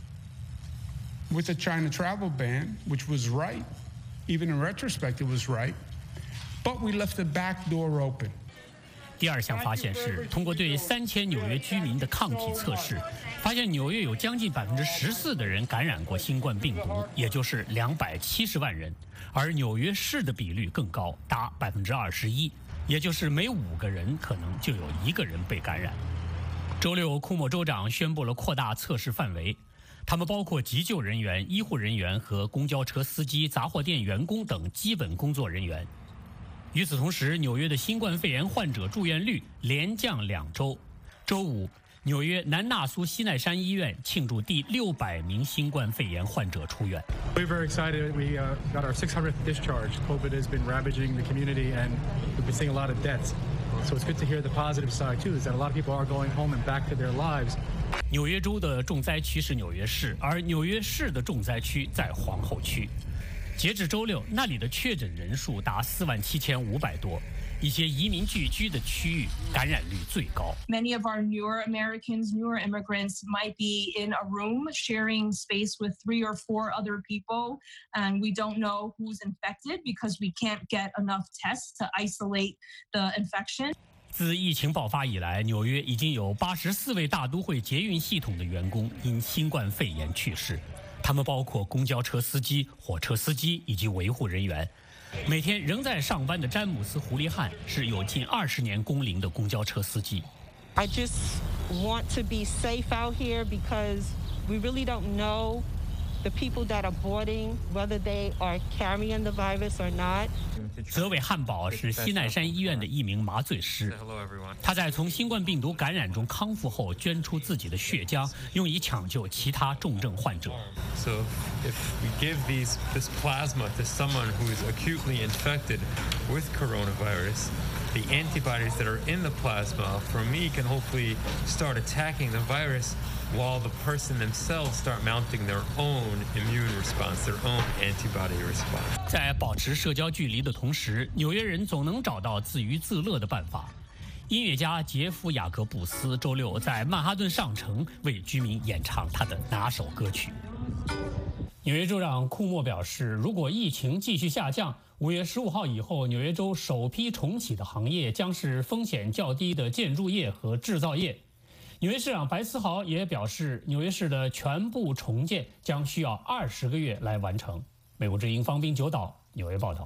with the China travel ban, which was right. Even in retrospect, it was right. But we left the back door open. 第二项发现是通过对三千纽约居民的抗体测试，发现纽约有将近百分之十四的人感染过新冠病毒，也就是两百七十万人。而纽约市的比率更高，达百分之二十一，也就是每五个人可能就有一个人被感染。周六，库莫州长宣布了扩大测试范围，他们包括急救人员、医护人员和公交车司机、杂货店员工等基本工作人员。与此同时，纽约的新冠肺炎患者住院率连降两周。周五，纽约南纳苏西奈山医院庆祝第六百名新冠肺炎患者出院。 We're very excited. We uh, got our six hundredth discharge. COVID has been ravaging the community, and we've been seeing a lot of deaths. So it's good to hear the positive side too, is that a lot of people are going home and back to their lives. 纽约州的重灾区是纽约市，而纽约市的重灾区在皇后区。截至周六，那里的确诊人数达四万七千五百多。一些移民聚居的区域感染率最高。 Many of our newer Americans, newer immigrants might be in a room sharing space with three or four other people, and we don't know who's infected because we can't get enough tests to isolate the infection. 自疫情爆发以来，纽约已经有八十四位大都会捷运系统的员工因新冠肺炎去世，他们包括公交车司机、火车司机以及维护人员。每天仍在上班的詹姆斯·胡利汉是有近二十年工龄的公交车司机。 I just want to be safe out here because we really don't know the people that are boarding, whether they are carrying the virus or not. 泽韦汉堡是西奈山医院的一名麻醉师，他在从新冠病毒感染中康复后，捐出自己的血浆，用以抢救其他重症患者。 So if we give these this plasma to someone who is acutely infected with coronavirus, the antibodies that are in the plasma from me can hopefully start attacking the virus, while the person themselves start mounting their own immune response, their own antibody response. 在保持社交距离的同时，纽约人总能找到自娱自乐的办法。音乐家杰夫·雅各布斯周六在曼哈顿上城为居民演唱他的拿手歌曲。纽约州长库莫表示，如果疫情继续下降，五月十五号以后，纽约州首批重启的行业将是风险较低的建筑业和制造业。纽约市长白思豪也表示，纽约市的全部重建将需要二十个月来完成。美国之音方斌九岛纽约报道。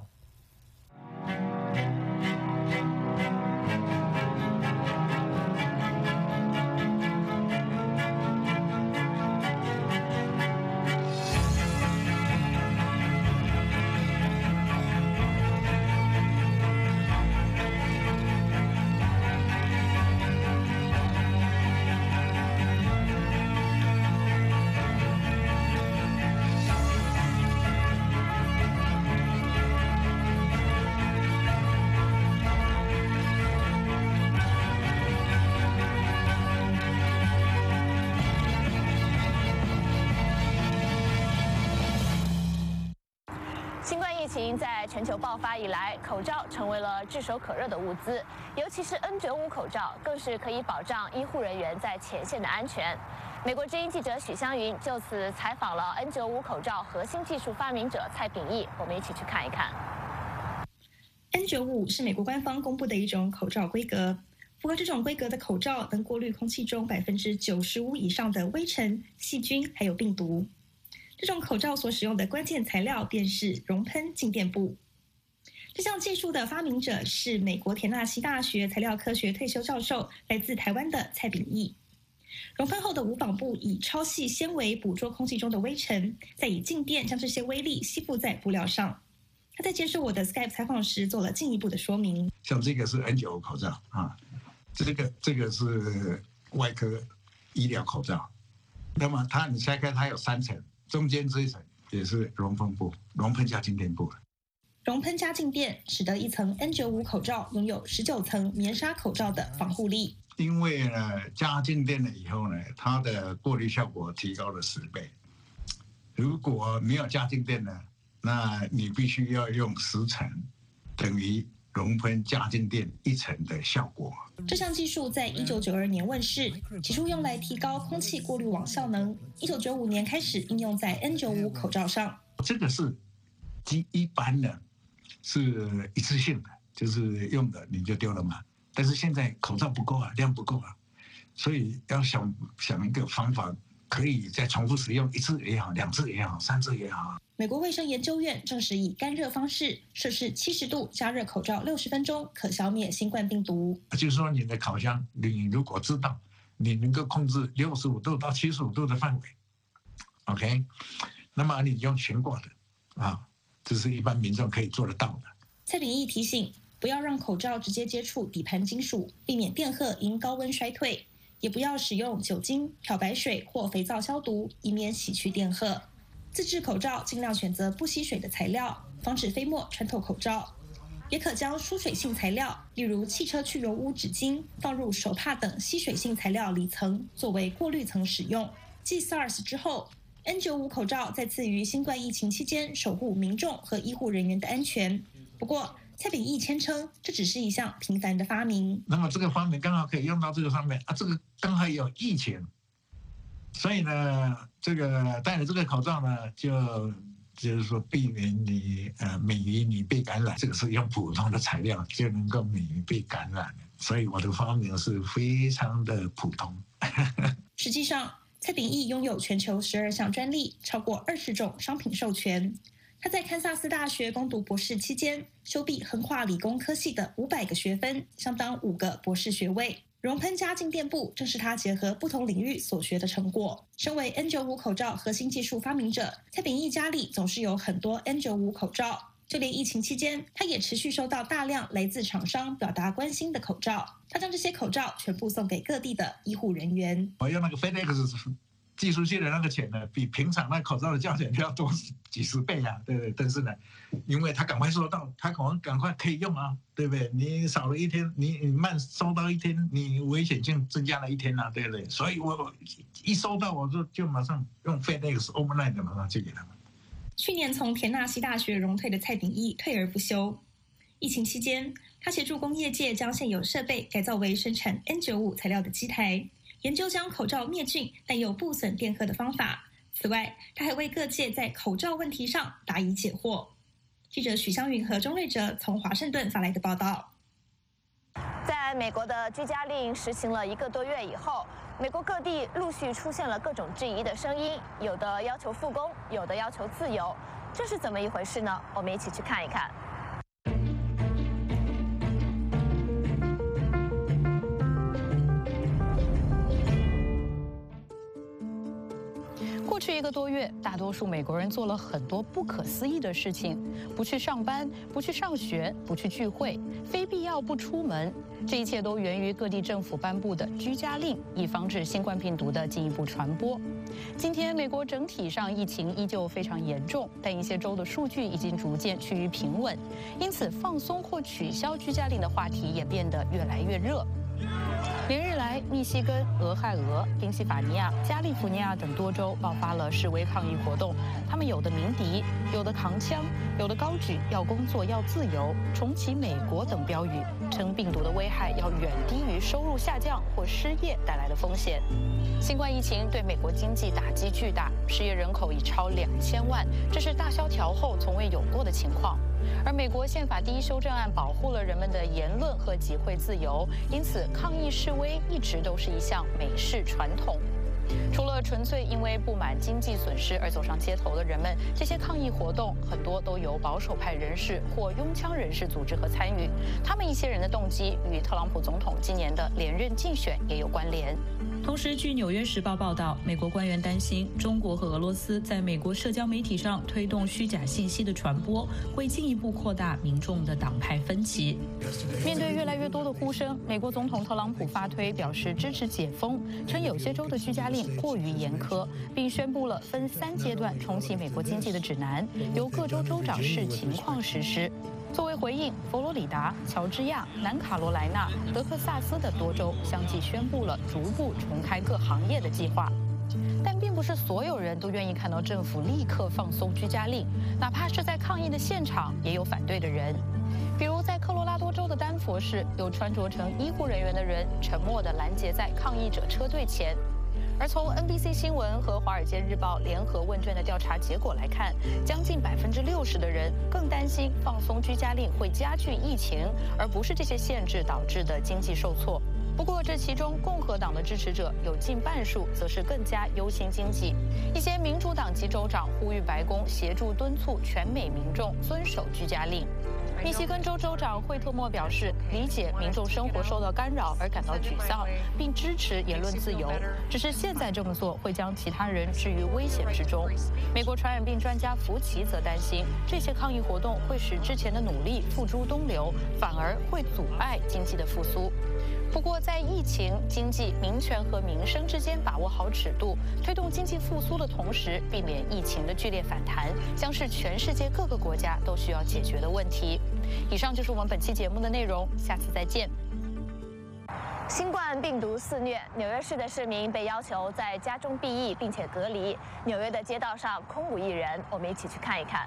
新冠疫情在全球爆发以来，口罩成为了炙手可热的物资，尤其是 N 九十五 口罩，更是可以保障医护人员在前线的安全。美国之音记者许湘云就此采访了 N 九十五 口罩核心技术发明者蔡秉义，我们一起去看一看。 N 九十五 是美国官方公布的一种口罩规格，符合这种规格的口罩能过滤空气中百分之九十五以上的微尘、细菌还有病毒。这种口罩所使用的关键材料便是熔喷静电布。这项技术的发明者是美国田纳西大学材料科学退休教授，来自台湾的蔡秉义。熔喷后的无纺布以超细纤维捕捉空气中的微尘，再以静电将这些微粒吸附在布料上。他在接受我的 Skype 采访时做了进一步的说明。 像这个是 N 九十五 口罩啊，这个这个是外科医疗口罩。那么它你拆开，它有三层。中间这一层也是熔喷布，熔喷加静电布。 熔喷加静电使得一层 N 九十五 口罩拥有十九层棉纱口罩的防护力。 因为呢，加静电了以后呢，它的过滤效果提高了十倍。如果没有加静电呢，那你必须要用十层等于熔喷加静电一层的效果。 这项技术在一九九二年问世，起初用来提高空气过滤网效能。一九九五年开始应用在 N 九十五 口罩上。 这个是基一般的，是一次性的，就是用的你就丢了嘛。但是现在口罩不够啊，量不够啊，所以要想想一个方法，可以再重复使用一次也好，两次也好，三次也好。 美国卫生研究院证实，以干热方式摄氏七十度加热口罩六十分钟，可消灭新冠病毒。 就是说，你的烤箱，你如果知道你能够控制六十五度到七十五度的范围 ，OK， 那么你用全过的啊，这是一般民众可以做得到的。 蔡秉义提醒，不要让口罩直接接触底盘金属，避免电荷因高温衰退；也不要使用酒精、漂白水或肥皂消毒，以免洗去电荷。自制口罩尽量选择不吸水的材料，防止飞沫穿透口罩。也可将疏水性材料，例如汽车去油污纸巾，放入手帕等吸水性材料里层，作为过滤层使用。继 SARS 之后 ，N 九十五 口罩再次于新冠疫情期间守护民众和医护人员的安全。不过，蔡秉义谦称，这只是一项平凡的发明。 那么这个发明刚好可以用到这个上面啊，这个刚好有疫情。所以呢，这个戴了这个口罩呢，就就是说避免你呃免于你被感染。这个是用普通的材料就能够免于被感染，所以我的发明是非常的普通。 实际上，蔡秉义拥有全球十二项专利，超过二十种商品授权。他在堪萨斯大学攻读博士期间，修毕横跨理工科系的五百个学分，相当五个博士学位。熔喷加静电布正是他结合不同领域所学的成果。身为 N 九十五 口罩核心技术发明者，蔡秉义家里总是有很多 N 九十五 口罩，就连疫情期间，他也持续收到大量来自厂商表达关心的口罩。他将这些口罩全部送给各地的医护人员。 我用那个 FedEx 寄出去的那个钱呢，比平常那口罩的价钱就要多几十倍啊，对不对？但是呢，因为他赶快收到，他赶快赶快可以用啊，对不对？你少了一天，你你慢收到一天，你危险性增加了一天啊，对不对？所以我一收到我就就马上用 FedEx overnight 马上寄给他们。 去年从田纳西大学荣退的蔡秉义退而不休。疫情期间，他协助工业界将现有设备改造为生产 N 九十五 材料的机台。研究将口罩灭菌但又不损电荷的方法。此外，他还为各界在口罩问题上答疑解惑。记者许湘云和钟瑞哲从华盛顿发来的报道。 在美国的居家令实行了一个多月以后，美国各地陆续出现了各种质疑的声音，有的要求复工，有的要求自由，这是怎么一回事呢？我们一起去看一看。 过去一个多月，大多数美国人做了很多不可思议的事情：不去上班，不去上学，不去聚会，非必要不出门。这一切都源于各地政府颁布的居家令，以防止新冠病毒的进一步传播。今天，美国整体上疫情依旧非常严重，但一些州的数据已经逐渐趋于平稳，因此放松或取消居家令的话题也变得越来越热。连日来，密西根、俄亥俄、宾夕法尼亚、加利福尼亚等多州爆发了示威抗议活动。他们有的鸣笛，有的扛枪，有的高举“要工作，要自由，重启美国”等标语，称病毒的危害要远低于收入下降或失业带来的风险。新冠疫情对美国经济打击巨大，失业人口已超两千万，这是大萧条后从未有过的情况。而美国宪法第一修正案保护了人们的言论和集会自由，因此抗议示威一直都是一项美式传统。除了纯粹因为不满经济损失而走上街头的人们，这些抗议活动很多都由保守派人士或拥枪人士组织和参与。他们一些人的动机与特朗普总统今年的连任竞选也有关联。 同时，据《纽约时报》报道，美国官员担心中国和俄罗斯在美国社交媒体上推动虚假信息的传播，会进一步扩大民众的党派分歧。 面对越来越多的呼声，美国总统特朗普发推表示支持解封，称有些州的居家令过于严苛，并宣布了分三阶段重启美国经济的指南，由各州州长视情况实施。作为回应，佛罗里达、乔治亚、南卡罗来纳、德克萨斯的多州相继宣布了逐步重开各行业的计划。 但并不是所有人都愿意看到政府立刻放松居家令，哪怕是在抗议的现场，也有反对的人。比如在科罗拉多州的丹佛市，有穿着成医护人员的人沉默地拦截在抗议者车队前。而从 N B C 新闻和《华尔街日报》联合问卷的调查结果来看，将近百分之六十的人更担心放松居家令会加剧疫情，而不是这些限制导致的经济受挫。不过，这其中共和党的支持者有近半数则是更加忧心经济。一些民主党籍州长呼吁白宫协助敦促全美民众遵守居家令。密西根州州长惠特莫表示，理解民众生活受到干扰而感到沮丧，并支持言论自由。只是现在这么做会将其他人置于危险之中。美国传染病专家福奇则担心，这些抗议活动会使之前的努力付诸东流，反而会阻碍经济的复苏。不过，在疫情、经济、民权和民生之间把握好尺度，推动经济复苏的同时，避免疫情的剧烈反弹，将是全世界各个国家都需要解决的问题。以上就是我们本期节目的内容，下次再见。 新冠病毒肆虐，纽约市的市民被要求在家中避疫并且隔离。纽约的街道上空无一人，我们一起去看一看。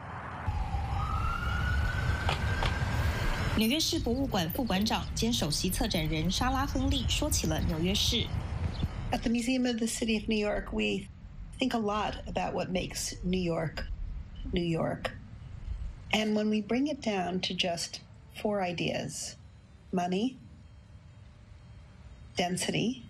纽约市博物馆副馆长兼首席策展人莎拉·亨利说起了纽约市。 At the Museum of the City of New York, we think a lot about what makes New York, New York. And when we bring it down to just four ideas, money, density,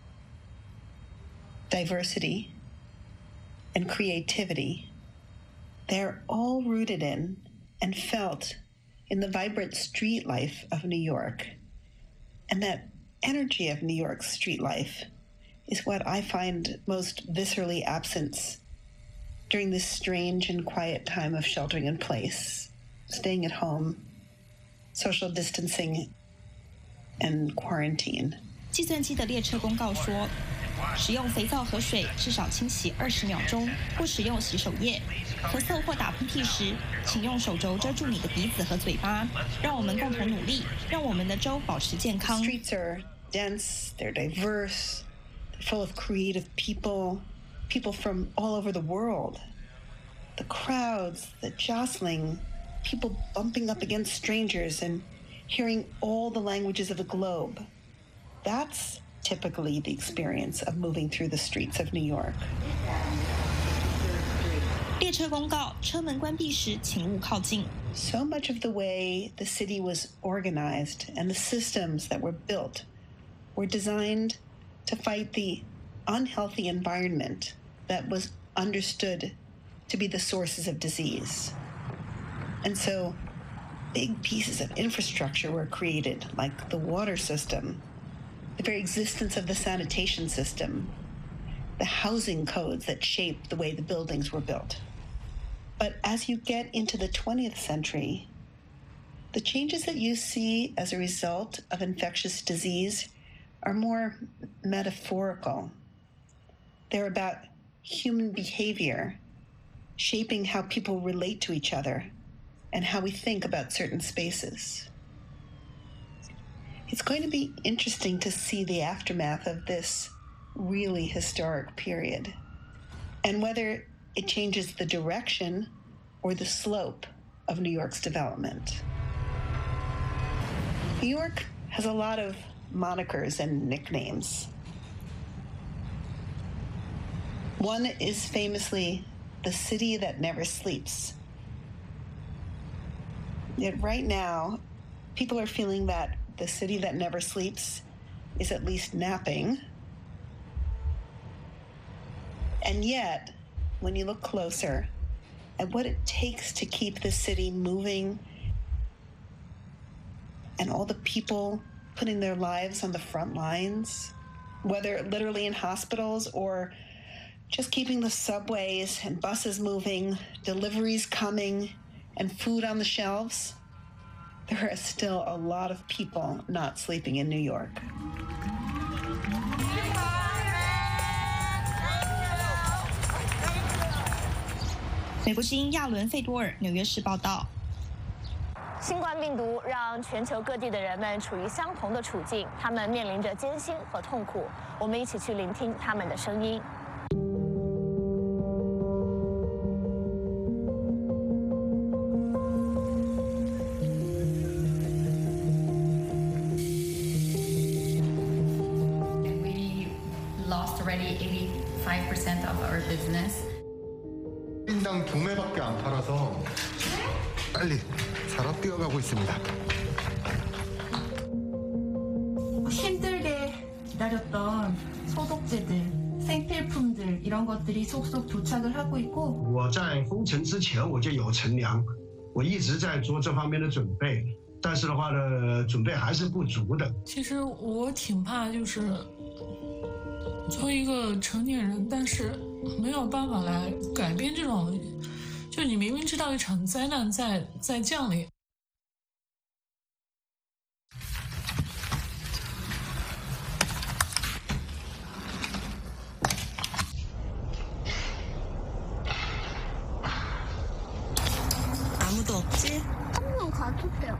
diversity, and creativity, they're all rooted in and felt in the vibrant street life of New York. And that energy of New York's street life is what I find most viscerally absent during this strange and quiet time of sheltering in place, staying at home, social distancing, and quarantine. 计算机的列车公告说，使用肥皂和水至少清洗二十秒钟，不使用洗手液。咳嗽或打喷嚏时，请用手肘遮住你的鼻子和嘴巴。让我们共同努力，让我们的州保持健康。 Streets are dense, they're diverse, they're full of creative people, people from all over the world. The crowds, the jostling, people bumping up against strangers and hearing all the languages of the globe. That's typically the experience of moving through the streets of New York. 列车公告：车门关闭时，请勿靠近。 So much of the way the city was organized and the systems that were built were designed to fight the unhealthy environment that was understood to be the sources of disease. And so big pieces of infrastructure were created, like the water system, the very existence of the sanitation system, the housing codes that shaped the way the buildings were built. But as you get into the twentieth century, the changes that you see as a result of infectious disease are more metaphorical. They're about human behavior, shaping how people relate to each other and how we think about certain spaces. It's going to be interesting to see the aftermath of this really historic period and whether it changes the direction or the slope of New York's development. New York has a lot of monikers and nicknames. One is famously the city that never sleeps. Yet right now, people are feeling that the city that never sleeps is at least napping. And yet, when you look closer at what it takes to keep the city moving and all the people putting their lives on the front lines, whether literally in hospitals or just keeping the subways and buses moving, deliveries coming, and food on the shelves, there are still a lot of people not sleeping in New York. 美国之音亚伦·费多尔，纽约市报道。 新冠病毒让全球各地的人们处于相同的处境，他们面临着艰辛和痛苦。我们一起去聆听他们的声音。 lost already eighty-five percent of our business. 인당 두 매밖에 안 팔아서 빨리 사러 뛰어가고 있습니다. 힘들게 기다렸던 소독제들, 생필품들 이런 것들이 속속 도착을 하고 있고. 我在封城之前我就有乘凉，我一直在做这方面的准备，但是的话呢，准备还是不足的。 其实我挺怕，就是作为一个成年人，但是没有办法来改变这种，就你明明知道一场灾难在在降临。 아무도 없지? 한번 가줄게요.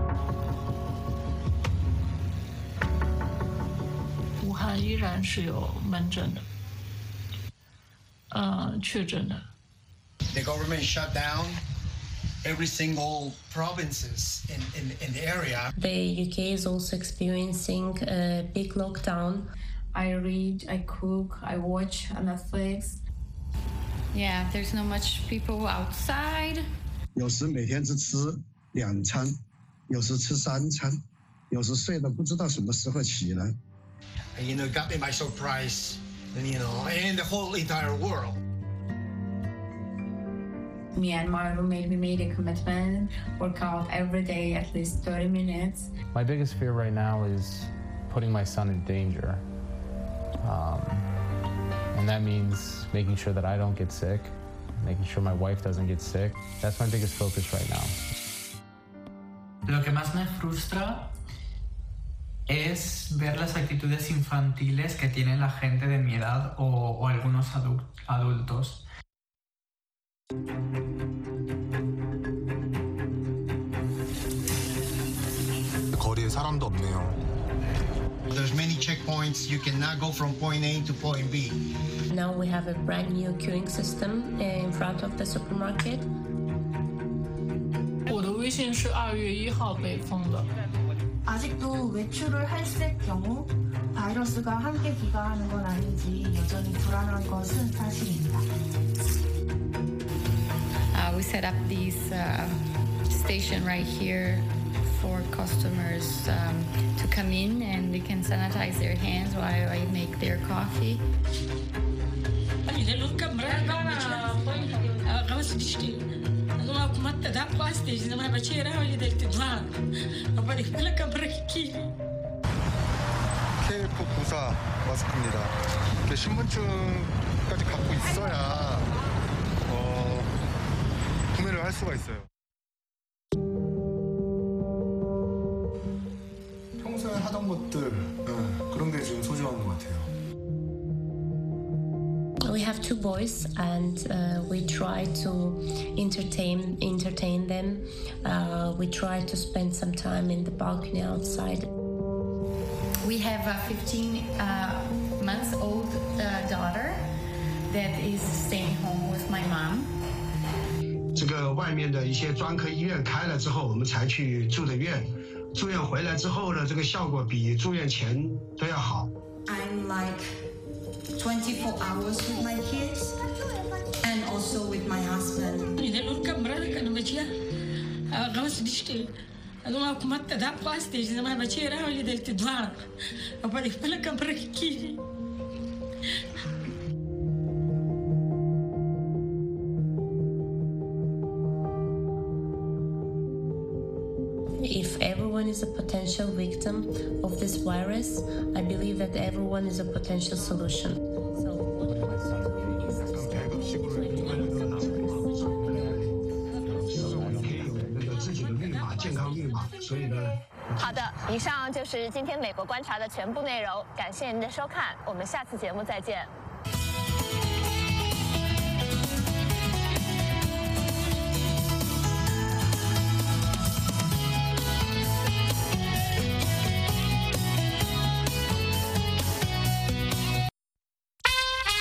武汉依然是有门诊的，呃，确诊的。 The government shut down every single provinces in, in, in the area. The U K is also experiencing a big lockdown. I read, I cook, I watch on Netflix. Yeah, there's not much people outside. 有时每天只吃两餐，有时吃三餐，有时睡得不知道什么时候起来。 And, you know, it got me by surprise, and you know, and the whole entire world. Me and my roommate, we made a commitment, work out every day at least thirty minutes. My biggest fear right now is putting my son in danger. Um, and that means making sure that I don't get sick, making sure my wife doesn't get sick. That's my biggest focus right now. Lo que más me frustra es ver las actitudes infantiles que tiene la gente de mi edad o, o algunos adu- adultos. 거리에 사람도 없네요. There's many checkpoints. You cannot go from point A to point B. Now we have a brand new queuing system in front of the supermarket. 我的微信是二月一号被封的。 아직도 외출을 했을 경우 바이러스가 함께 기가하는 건 아닌지 여전히 불안한 것은 사실입니다. Uh, we set up this uh, station right here for customers um, to come in and they can sanitize their hands while I make their coffee. 케이에프 구십사 마스크입니다. 이게 신분증까지 갖고 있어야 어, 구매를 할 수가 있어요. 평소에 하던 것들 네, 그런 게 지금 소중한 것 같아요. We have two boys, and uh, we try to entertain entertain them. Uh, we try to spend some time in the balcony outside. We have a fifteen uh, months old uh, daughter that is staying home with my mom. 这个外面的一些专科医院开了之后，我们才去住的院。住院回来之后呢，这个效果比住院前都要好。 I'm like twenty-four hours with my kids and also with my husband. If everyone is a potential victim of this virus, I believe that everyone is a potential solution. So what we must do is to start with 好的，以上就是今天美国观察的全部内容，感谢您的收看，我们下次节目再见。